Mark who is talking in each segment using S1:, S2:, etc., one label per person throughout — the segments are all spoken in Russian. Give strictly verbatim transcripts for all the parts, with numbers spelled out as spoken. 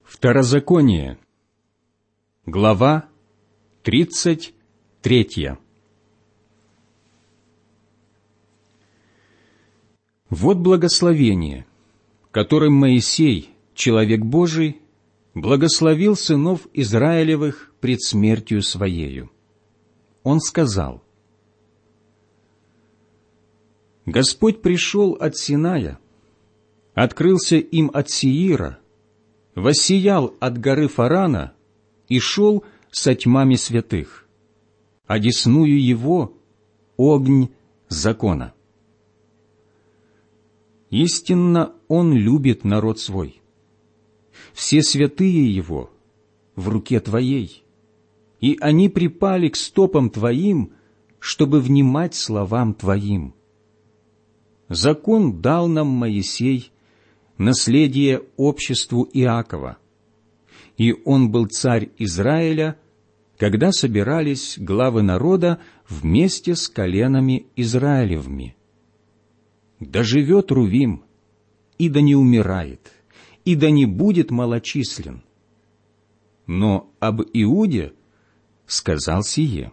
S1: Второзаконие, глава тридцать третья. Вот благословение, которым Моисей, человек Божий, благословил сынов Израилевых пред смертью своею. Он сказал: «Господь пришел от Синая, открылся им от Сеира, воссиял от горы Фарана и шел со тьмами святых, одесную его огонь закона. Истинно он любит народ свой. Все святые его в руке твоей, и они припали к стопам твоим, чтобы внимать словам твоим. Закон дал нам Моисей, наследие обществу Иакова, и он был царь Израиля, когда собирались главы народа вместе с коленами Израилевыми. Да живет Рувим, и да не умирает, и да не будет малочислен. Но об Иуде сказал сие: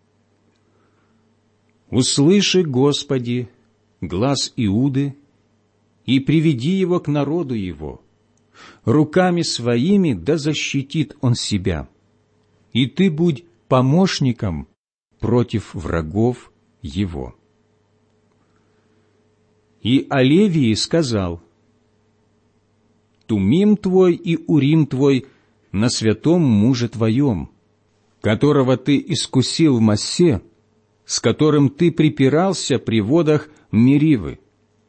S1: услыши, Господи, глас Иуды, и приведи его к народу его. Руками своими да защитит он себя, и ты будь помощником против врагов его». И о Левии сказал: «Тумим твой и Урим твой на святом муже твоем, которого ты искусил в Массе, с которым ты припирался при водах Меривы,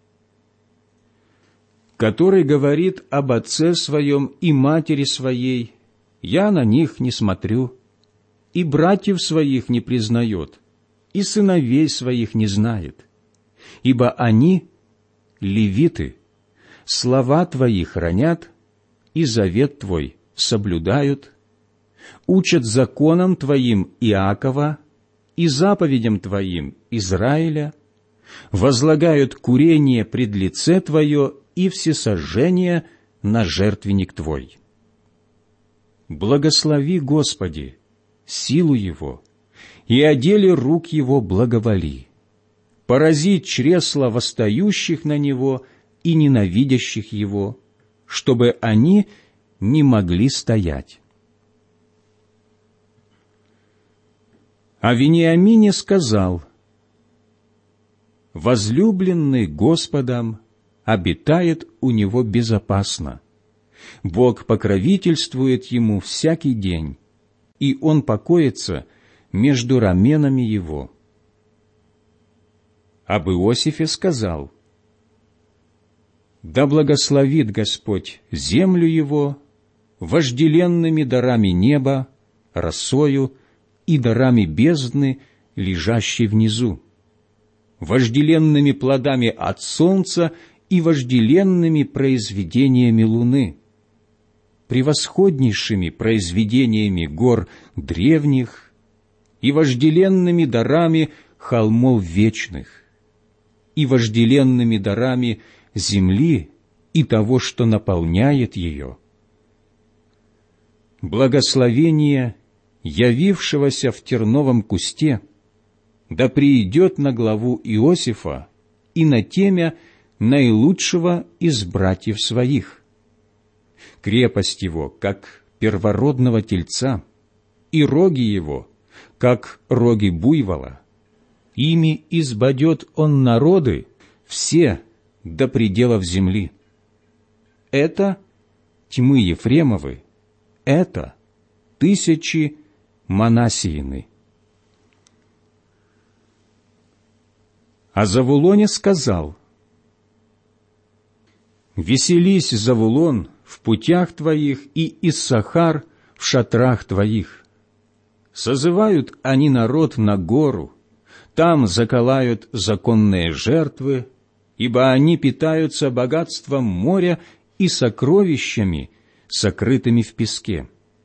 S1: который говорит об отце своем и матери своей: я на них не смотрю, и братьев своих не признает, и сыновей своих не знает, ибо они, левиты, слова твои хранят, и завет твой соблюдают, учат законам твоим Иакова и заповедям твоим Израиля, возлагают курение пред лице твое и всесожжение на жертвенник твой. Благослови, Господи, силу его, и о деле рук его благоволи. Порази чресла восстающих на него и ненавидящих его, чтобы они не могли стоять». О Вениамине сказал: «Возлюбленный Господом обитает у него безопасно. Бог покровительствует ему всякий день, и он покоится между раменами его». Об Иосифе сказал: «Да благословит Господь землю его вожделенными дарами неба, росою и дарами бездны, лежащей внизу, вожделенными плодами от солнца и вожделенными произведениями луны, превосходнейшими произведениями гор древних и вожделенными дарами холмов вечных, и вожделенными дарами земли и того, что наполняет ее. Благословение явившегося в терновом кусте да приидет на главу Иосифа и на темя наилучшего из братьев своих. Крепость его, как первородного тельца, и роги его, как роги буйвола. Ими избадет он народы все до пределов земли. Это тьмы Ефремовы, это тысячи Манассиины». О Завулоне сказал: «Веселись, Завулон, в путях твоих, и Иссахар в шатрах твоих. Созывают они народ на гору, там заколают законные жертвы, ибо они питаются богатством моря и сокровищами, сокрытыми в песке».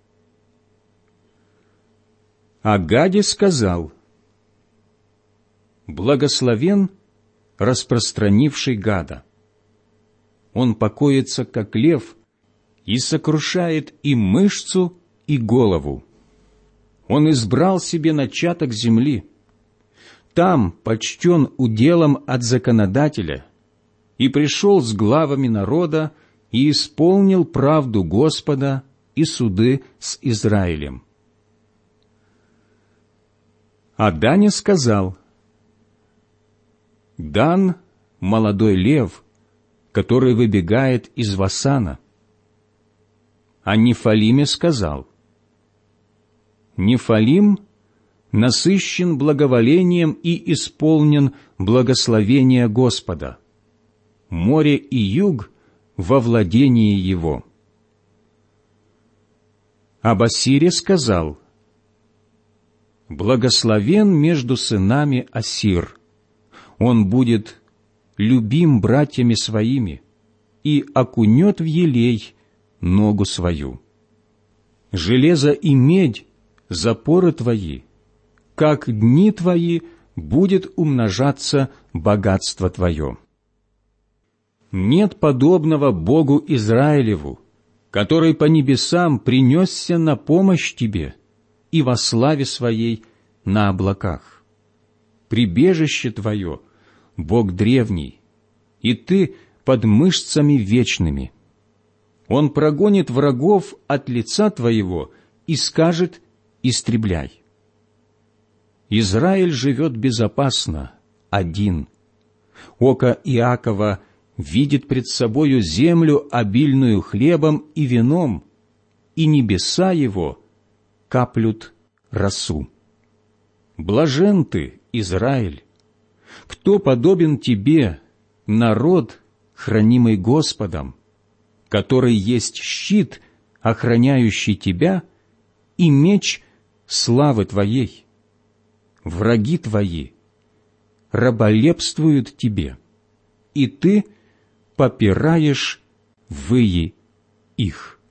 S1: О Гаде сказал: «Благословен распространивший Гада. Он покоится, как лев, и сокрушает и мышцу, и голову. Он избрал себе начаток земли. Там почтен уделом от законодателя, и пришел с главами народа, и исполнил правду Господа и суды с Израилем. А Дане сказал: Дан — молодой лев, который выбегает из Васана. А Нефалиме сказал: Нефалим насыщен благоволением и исполнен благословения Господа. Море и юг во владении его. Об Ассире сказал: Благословен между сынами Ассир. Он будет любим братьями своими и окунет в елей ногу свою. Железо и медь — запоры твои, как дни твои будет умножаться богатство твое. Нет подобного Богу Израилеву, который по небесам принесся на помощь тебе и во славе своей на облаках. Прибежище твое — Бог древний, и ты под мышцами вечными. Он прогонит врагов от лица твоего и скажет: истребляй. Израиль живет безопасно, один. Око Иакова видит пред собою землю, обильную хлебом и вином, и небеса его каплют росу. Блажен ты, Израиль! Кто подобен тебе, народ, хранимый Господом, который есть щит, охраняющий тебя, и меч славы твоей? Враги твои раболепствуют тебе, и ты попираешь выи их.